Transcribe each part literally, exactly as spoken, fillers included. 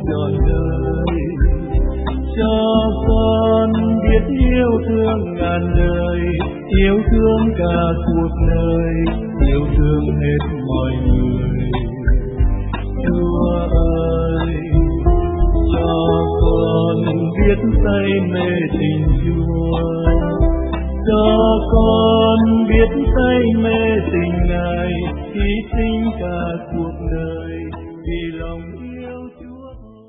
trọn đời. Cho con biết yêu thương ngàn đời, yêu thương cả cuộc đời, yêu thương hết mọi người. Chúa ơi, cho con biết say mê tình Chúa, cho con biết say mê tình Ngài, hy sinh cả cuộc đời vì lòng yêu Chúa.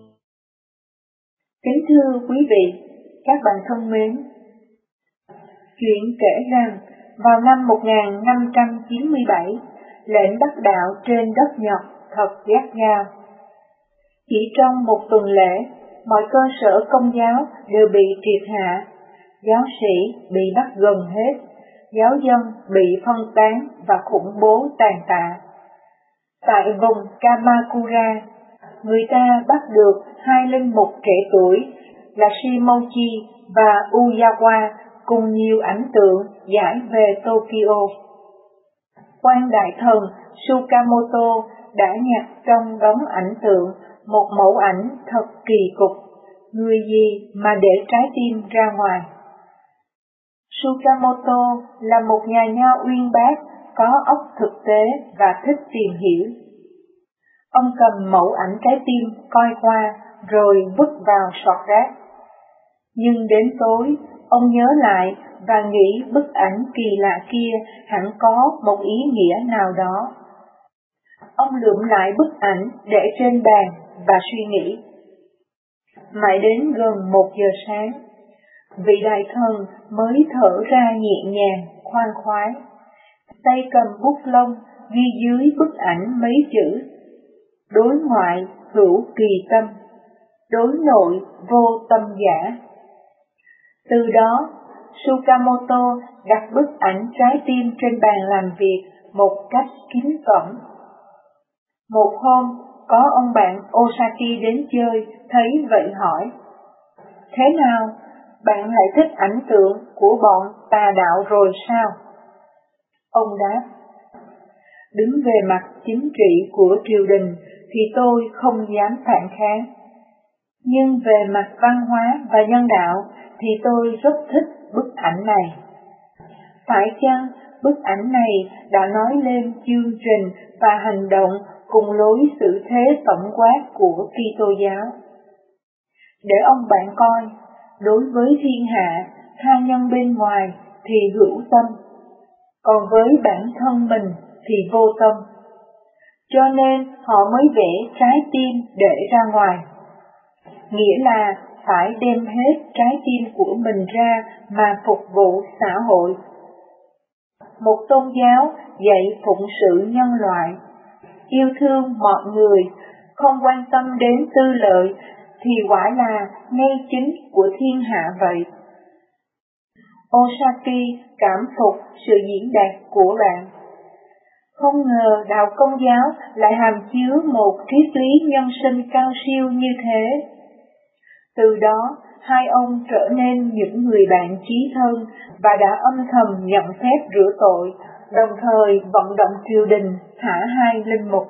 Kính thưa quý vị, các bạn thân mến, chuyện kể rằng vào năm một nghìn năm trăm chín mươi bảy, lệnh bắt đạo trên đất Nhật thật gắt gao. Chỉ trong một tuần lễ, mọi cơ sở công giáo đều bị triệt hạ, giáo sĩ bị bắt gần hết, giáo dân bị phân tán và khủng bố tàn tạ. Tại vùng Kamakura, người ta bắt được hai linh mục trẻ tuổi là Shimochi và Uyawa cùng nhiều ảnh tượng giải về Tokyo. Quan đại thần Tsukamoto đã nhặt trong đống ảnh tượng một mẫu ảnh thật kỳ cục, người gì mà để trái tim ra ngoài. Tsukamoto là một nhà nho uyên bác, có óc thực tế và thích tìm hiểu. Ông cầm mẫu ảnh trái tim coi qua rồi vứt vào sọt rác. Nhưng đến tối, ông nhớ lại và nghĩ bức ảnh kỳ lạ kia hẳn có một ý nghĩa nào đó. Ông lượm lại bức ảnh để trên bàn và suy nghĩ. Mãi đến gần một giờ sáng, vị đại thần mới thở ra nhẹ nhàng, khoan khoái. Tay cầm bút lông ghi dưới bức ảnh mấy chữ: đối ngoại hữu kỳ tâm, đối nội vô tâm giả. Từ đó, Tsukamoto đặt bức ảnh trái tim trên bàn làm việc một cách kín cẩn. Một hôm, có ông bạn Osaki đến chơi, thấy vậy hỏi: thế nào, bạn lại thích ảnh tượng của bọn tà đạo rồi sao? Ông đáp: đứng về mặt chính trị của triều đình thì tôi không dám phản kháng, nhưng về mặt văn hóa và nhân đạo thì tôi rất thích bức ảnh này. Phải chăng bức ảnh này đã nói lên chương trình và hành động cùng lối xử thế tổng quát của Kitô giáo? Để ông bạn coi, đối với thiên hạ, tha nhân bên ngoài thì hữu tâm, còn với bản thân mình thì vô tâm. Cho nên họ mới vẽ trái tim để ra ngoài. Nghĩa là phải đem hết trái tim của mình ra mà phục vụ xã hội. Một tôn giáo dạy phụng sự nhân loại, yêu thương mọi người, không quan tâm đến tư lợi thì quả là ngay chính của thiên hạ vậy. Osaki cảm phục sự diễn đạt của bạn. Không ngờ đạo Công giáo lại hàm chứa một triết lý nhân sinh cao siêu như thế. Từ đó, hai ông trở nên những người bạn chí thân và đã âm thầm nhận phép rửa tội, đồng thời vận động triều đình thả hai linh mục.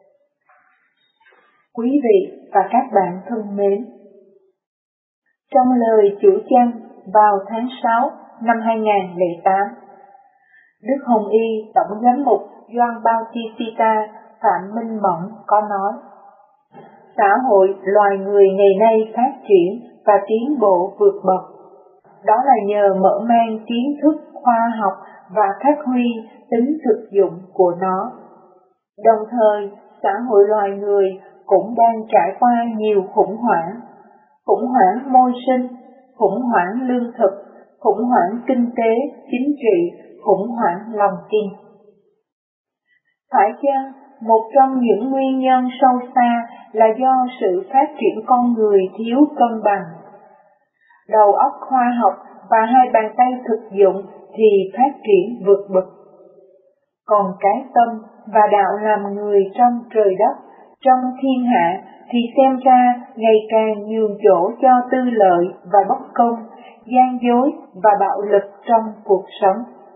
Quý vị và các bạn thân mến, trong lời chủ chăn vào tháng sáu năm hai nghìn không trăm lẻ tám, Đức Hồng Y Tổng giám mục Gioan Bautista Phạm Minh Mẫn có nói: xã hội loài người ngày nay phát triển và tiến bộ vượt bậc, đó là nhờ mở mang kiến thức khoa học và phát huy tính thực dụng của nó. Đồng thời, xã hội loài người cũng đang trải qua nhiều khủng hoảng, khủng hoảng môi sinh, khủng hoảng lương thực, khủng hoảng kinh tế, chính trị, khủng hoảng lòng tin. Phải chăng một trong những nguyên nhân sâu xa là do sự phát triển con người thiếu cân bằng? Đầu óc khoa học và hai bàn tay thực dụng thì phát triển vượt bậc. Còn cái tâm và đạo làm người trong trời đất, trong thiên hạ thì xem ra ngày càng nhường chỗ cho tư lợi và bất công, gian dối và bạo lực trong cuộc sống.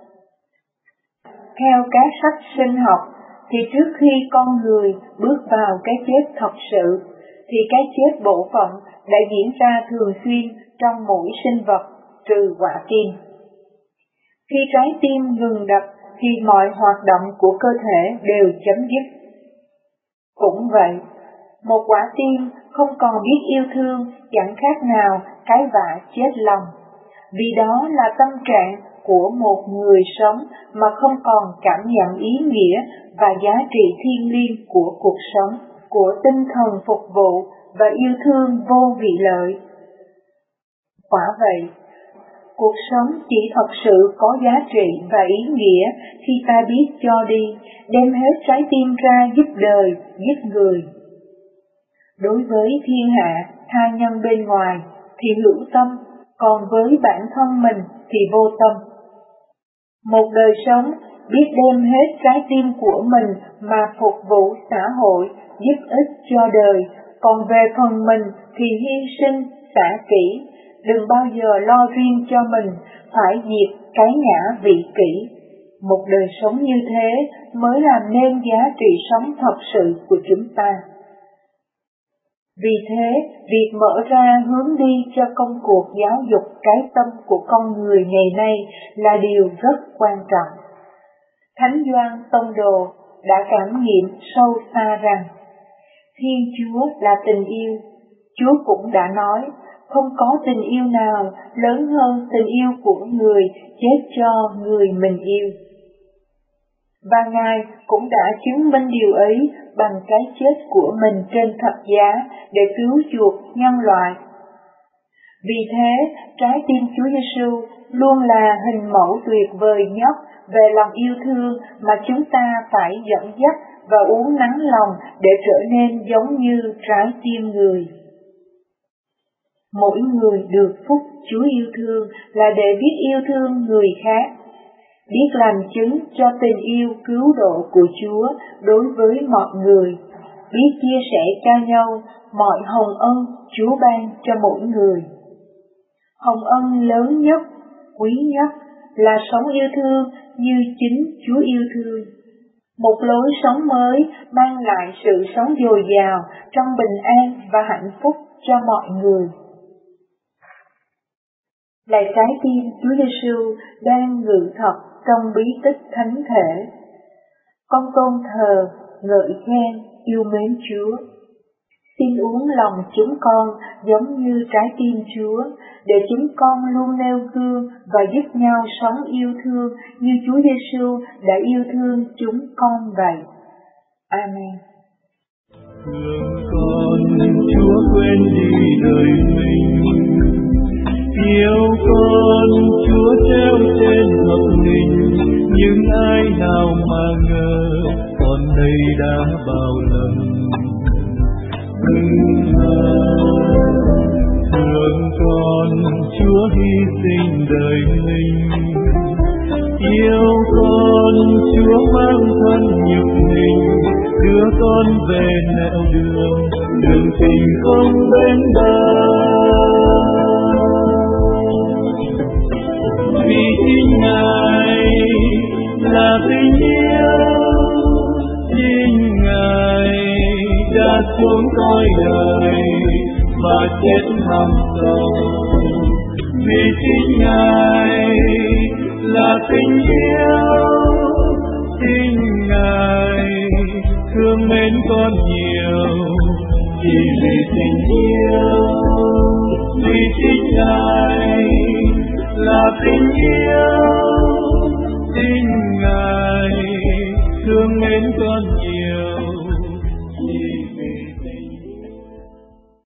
Theo các sách sinh học, thì trước khi con người bước vào cái chết thật sự, thì cái chết bộ phận đã diễn ra thường xuyên trong mỗi sinh vật, trừ quả tim. Khi trái tim ngừng đập thì mọi hoạt động của cơ thể đều chấm dứt. Cũng vậy, một quả tim không còn biết yêu thương chẳng khác nào cái vả chết lòng, vì đó là tâm trạng của một người sống mà không còn cảm nhận ý nghĩa và giá trị thiêng liêng của cuộc sống, của tinh thần phục vụ và yêu thương vô vị lợi. Quả vậy, cuộc sống chỉ thật sự có giá trị và ý nghĩa khi ta biết cho đi, đem hết trái tim ra giúp đời, giúp người. Đối với thiên hạ, tha nhân bên ngoài thì hữu tâm, còn với bản thân mình thì vô tâm. Một đời sống biết đem hết trái tim của mình mà phục vụ xã hội, giúp ích cho đời, còn về phần mình thì hy sinh, xả kỹ, đừng bao giờ lo riêng cho mình, phải diệt cái ngã vị kỷ. Một đời sống như thế mới làm nên giá trị sống thật sự của chúng ta. Vì thế, việc mở ra hướng đi cho công cuộc giáo dục cái tâm của con người ngày nay là điều rất quan trọng. Thánh Gioan Tông Đồ đã cảm nghiệm sâu xa rằng Thiên Chúa là tình yêu. Chúa cũng đã nói, không có tình yêu nào lớn hơn tình yêu của người chết cho người mình yêu. Và Ngài cũng đã chứng minh điều ấy bằng cái chết của mình trên thập giá để cứu chuộc nhân loại. Vì thế, trái tim Chúa Giêsu luôn là hình mẫu tuyệt vời nhất về lòng yêu thương mà chúng ta phải dẫn dắt và uốn nắn lòng để trở nên giống như trái tim người. Mỗi người được phúc Chúa yêu thương là để biết yêu thương người khác, biết làm chứng cho tình yêu cứu độ của Chúa đối với mọi người, biết chia sẻ cho nhau mọi hồng ân Chúa ban cho mỗi người. Hồng ân lớn nhất, quý nhất là sống yêu thương như chính Chúa yêu thương. Một lối sống mới mang lại sự sống dồi dào trong bình an và hạnh phúc cho mọi người. Lạy trái tim Chúa Giêsu đang ngự thật trong bí tích thánh thể, con tôn thờ, ngợi khen, yêu mến Chúa. Xin uống lòng chúng con giống như trái tim Chúa, để chúng con luôn nêu gương và giúp nhau sống yêu thương như Chúa Giêsu đã yêu thương chúng con vậy. Amen. Thương con, Chúa quên đi đời mình, yêu con, Chúa treo trên thập hình, nhưng ai nào mà ngờ, con đây đã bao lần. Thương con, Chúa hy sinh đời mình, yêu con, Chúa mang thân nhục hình, đưa con về nẻo đường, đường tình không bến bờ. Vì chính Ngài là tình yêu, chính Ngài đã xuống cõi đời mà chết hằng sầu. Vì chính Ngài là tình yêu, chính Ngài thương mến con nhiều, chỉ vì tình yêu. Vì chính Ngài là tình yêu, chính Ngài thương mến con nhiều.